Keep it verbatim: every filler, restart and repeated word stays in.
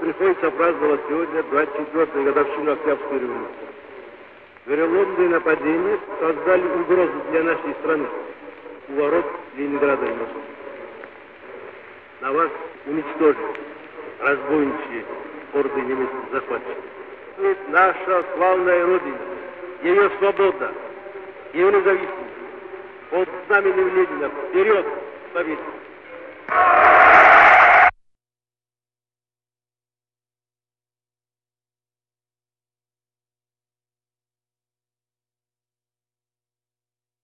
приходится праздновать сегодня двадцать четвёртую годовщину Октябрьской революции. Вероломные нападения создали угрозу для нашей страны у ворот Ленинграда и Москвы. На вас уничтожили разбойничьи орды немецких захватчиков. Ведь наша славная Родина, ее свобода, ее независимость под знаменем Ленина вперед к победе.